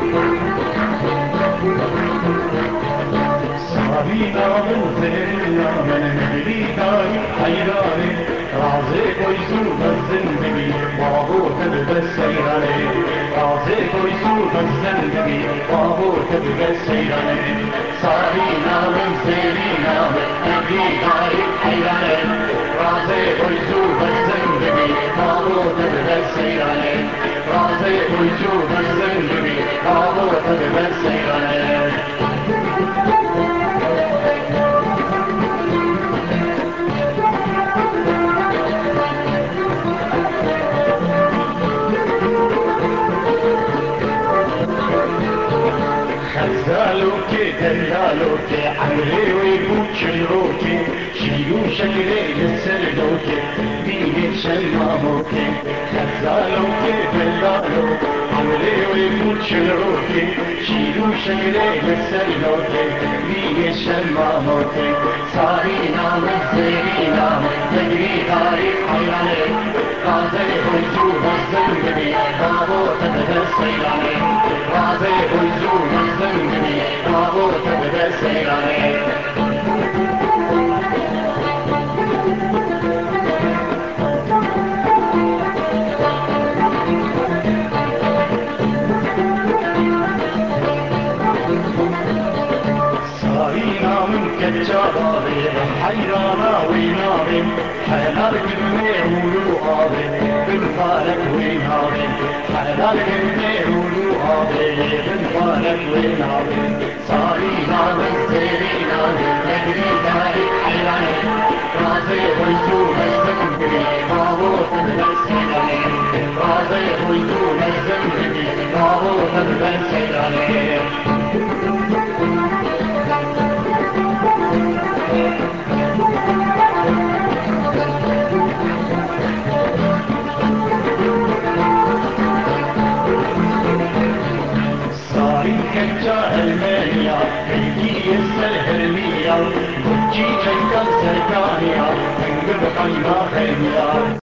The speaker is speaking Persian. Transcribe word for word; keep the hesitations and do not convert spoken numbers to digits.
سارینا من زینا من مهری داری حیرانی رازی کوی زود از زندگی بابو تد به سیرانی رازی کوی زود از زندگی بابو تد به سیرانی سارینا من زینا من مهری داری حیرانی رازی کوی زود از زندگی بابو تد به سیرانی رازی کوی زود از زندگی بابو تد به سیرانی خزالوكي دلالوكي عمري ويبوشروكي شيلو شكلي يسردوكي بيني شماموكي خزالوكي دلالوكي عمري ويبوشروكي شيلو شكلي يسردوكي بيني شماموكي صارينا مزينا نجري داري حيراني رازي ويزوب الزنبني بابو تبدا سيراني رازي ويزوب الزنبني بابو تبدا سيراني سارينا من كجابابي حيرانا وينابي حلال كني ولوهابي بالفالك وينابي حلال كني ولوهابي بالفالك وينابي سارينا من زيرينا نجري داري حيراني رازي ويزوم الزنبري بابو تبسيراني رازي ويزوم الزنبري بابو تبسيراني المانيا هي السهرمية بتجي جيدا سرقانية تنقذ قلبها خيمية